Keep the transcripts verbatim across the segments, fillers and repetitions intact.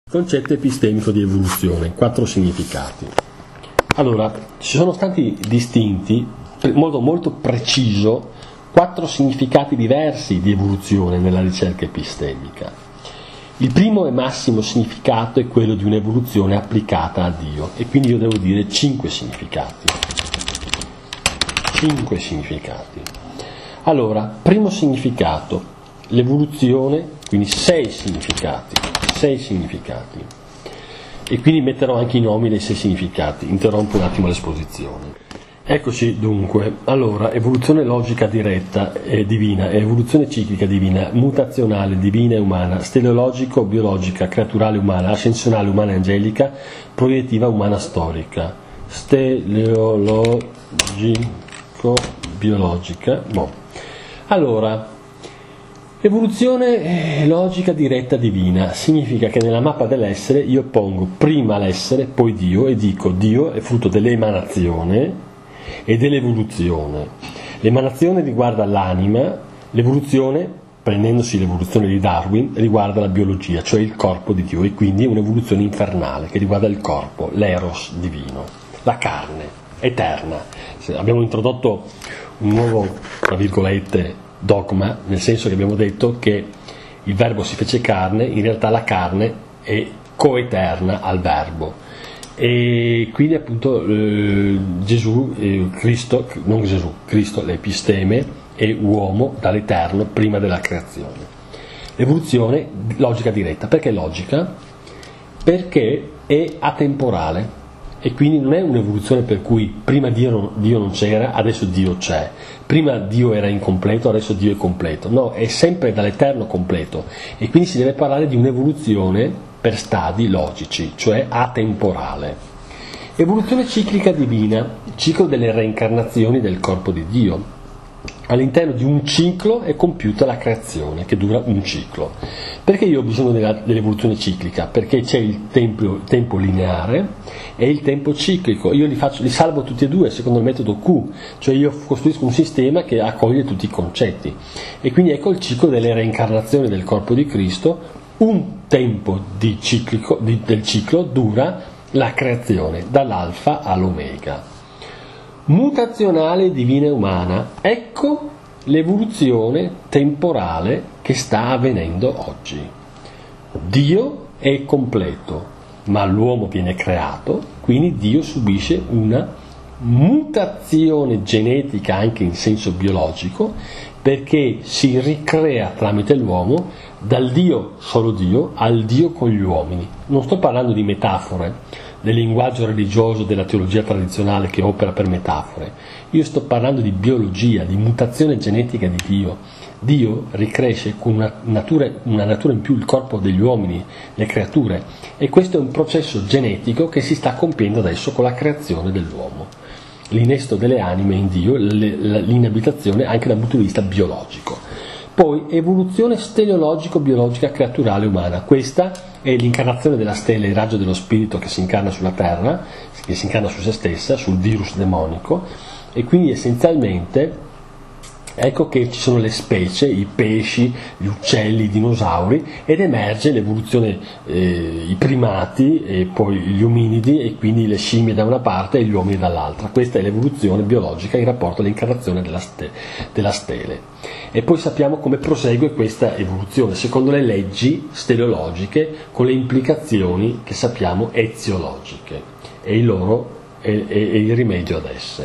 Concetto epistemico di evoluzione, quattro significati. Allora, ci sono stati distinti, in modo molto preciso, quattro significati diversi di evoluzione nella ricerca epistemica. Il primo e massimo significato è quello di un'evoluzione applicata a Dio, e quindi io devo dire cinque significati. Cinque significati. Allora, primo significato, l'evoluzione, quindi sei significati. Sei significati. E quindi metterò anche i nomi dei sei significati. Interrompo un attimo l'esposizione. Eccoci dunque. Allora, evoluzione logica diretta e divina, evoluzione ciclica divina, mutazionale divina e umana, steleologico biologica, creaturale umana, ascensionale umana e angelica, proiettiva umana storica. Steleologico biologica. Boh. Allora, evoluzione logica diretta divina significa che nella mappa dell'essere io pongo prima l'essere, poi Dio, e dico Dio è frutto dell'emanazione e dell'evoluzione. L'emanazione riguarda l'anima, l'evoluzione, prendendosi l'evoluzione di Darwin, riguarda la biologia, cioè il corpo di Dio, e quindi è un'evoluzione infernale che riguarda il corpo, l'eros divino, la carne eterna. Abbiamo introdotto un nuovo, tra virgolette, dogma, nel senso che abbiamo detto che il verbo si fece carne, in realtà la carne è coeterna al verbo, e quindi appunto eh, Gesù, eh, Cristo, non Gesù, Cristo, l'episteme, è uomo dall'eterno prima della creazione. L'evoluzione logica diretta, perché logica? Perché è atemporale. E quindi non è un'evoluzione per cui prima Dio non, Dio non c'era, adesso Dio c'è, prima Dio era incompleto, adesso Dio è completo. No, è sempre dall'eterno completo, e quindi si deve parlare di un'evoluzione per stadi logici, cioè atemporale. Evoluzione ciclica divina, ciclo delle reincarnazioni del corpo di Dio. All'interno di un ciclo è compiuta la creazione, che dura un ciclo. Perché io ho bisogno della, dell'evoluzione ciclica? Perché c'è il tempo, il tempo lineare e il tempo ciclico. Io li, faccio, li salvo tutti e due secondo il metodo Q, cioè io costruisco un sistema che accoglie tutti i concetti. E quindi ecco il ciclo delle reincarnazioni del corpo di Cristo. Un tempo di ciclico, di, del ciclo dura la creazione, dall'alfa all'omega. Mutazionale divina e umana, ecco l'evoluzione temporale che sta avvenendo oggi. Dio è completo, ma l'uomo viene creato, quindi Dio subisce una mutazione genetica anche in senso biologico, perché si ricrea tramite l'uomo dal Dio solo Dio al Dio con gli uomini. Non sto parlando di metafore, del linguaggio religioso, della teologia tradizionale che opera per metafore. Io sto parlando di biologia, di mutazione genetica di Dio. Dio ricresce con una natura, una natura in più il corpo degli uomini, le creature, e questo è un processo genetico che si sta compiendo adesso con la creazione dell'uomo. L'innesto delle anime in Dio, l'inabitazione anche dal punto di vista biologico. Poi evoluzione steleologico-biologica creaturale umana. Questa è l'incarnazione della stella, il raggio dello spirito che si incarna sulla terra, che si incarna su se stessa, sul virus demonico, e quindi essenzialmente ecco che ci sono le specie, i pesci, gli uccelli, i dinosauri, ed emerge l'evoluzione, eh, i primati e poi gli ominidi, e quindi le scimmie da una parte e gli uomini dall'altra. Questa è l'evoluzione biologica in rapporto all'incarnazione della, ste- della stele. E poi sappiamo come prosegue questa evoluzione, secondo le leggi steleologiche, con le implicazioni che sappiamo eziologiche, e il loro e, e, e il rimedio ad esse.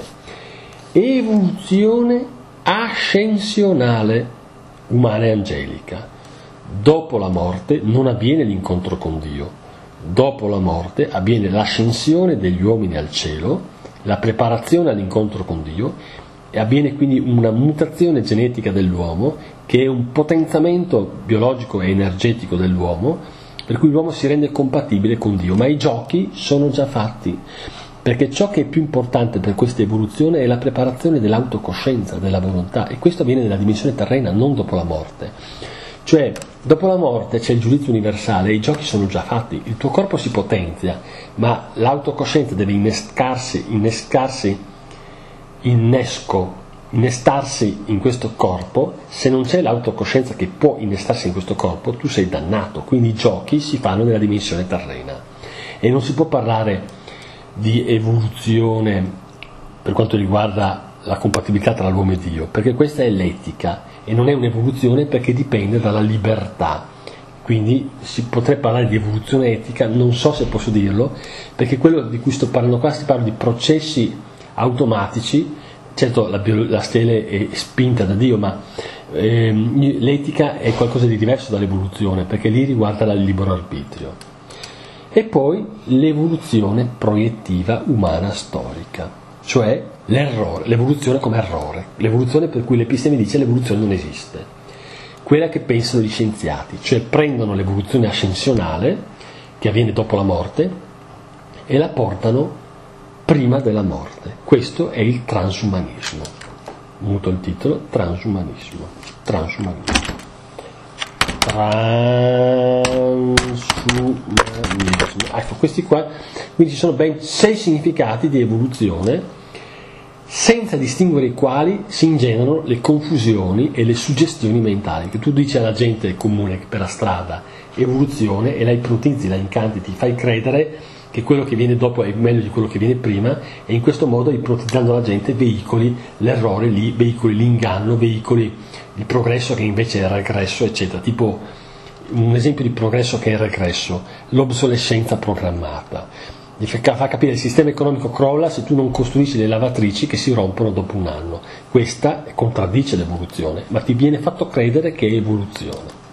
Evoluzione ascensionale umana e angelica. Dopo la morte non avviene l'incontro con Dio, dopo la morte avviene l'ascensione degli uomini al cielo, la preparazione all'incontro con Dio, e avviene quindi una mutazione genetica dell'uomo, che è un potenziamento biologico e energetico dell'uomo, per cui l'uomo si rende compatibile con Dio. Ma i giochi sono già fatti, perché ciò che è più importante per questa evoluzione è la preparazione dell'autocoscienza, della volontà, e questo avviene nella dimensione terrena, non dopo la morte. Cioè, dopo la morte c'è il giudizio universale, e i giochi sono già fatti, il tuo corpo si potenzia, ma l'autocoscienza deve innescarsi, innescarsi innesco innestarsi in questo corpo, se non c'è l'autocoscienza che può innestarsi in questo corpo, tu sei dannato. Quindi i giochi si fanno nella dimensione terrena e non si può parlare di evoluzione per quanto riguarda la compatibilità tra l'uomo e Dio, perché questa è l'etica e non è un'evoluzione, perché dipende dalla libertà. Quindi si potrebbe parlare di evoluzione etica, non so se posso dirlo, perché quello di cui sto parlando qua si parla di processi automatici. Certo, la, bio, la stele è spinta da Dio, ma ehm, l'etica è qualcosa di diverso dall'evoluzione, perché lì riguarda il libero arbitrio. E poi l'evoluzione proiettiva umana storica, cioè l'errore, l'evoluzione come errore, l'evoluzione per cui l'Episteme dice l'evoluzione non esiste, quella che pensano gli scienziati, cioè prendono l'evoluzione ascensionale che avviene dopo la morte e la portano prima della morte. Questo è il transumanismo. Muto il titolo, transumanismo. Transumanismo. Transumanismo. Ecco, questi qua, quindi ci sono ben sei significati di evoluzione, senza distinguere i quali si ingenerano le confusioni e le suggestioni mentali. Che tu dici alla gente comune per la strada evoluzione e la ipnotizzi, la incanti, ti fai credere che quello che viene dopo è meglio di quello che viene prima, e in questo modo, ipnotizzando la gente, veicoli l'errore lì, veicoli l'inganno, veicoli il progresso che invece è regresso, eccetera. Tipo un esempio di progresso che è regresso, l'obsolescenza programmata. Fa capire il sistema economico crolla se tu non costruisci le lavatrici che si rompono dopo un anno. Questa contraddice l'evoluzione, ma ti viene fatto credere che è evoluzione.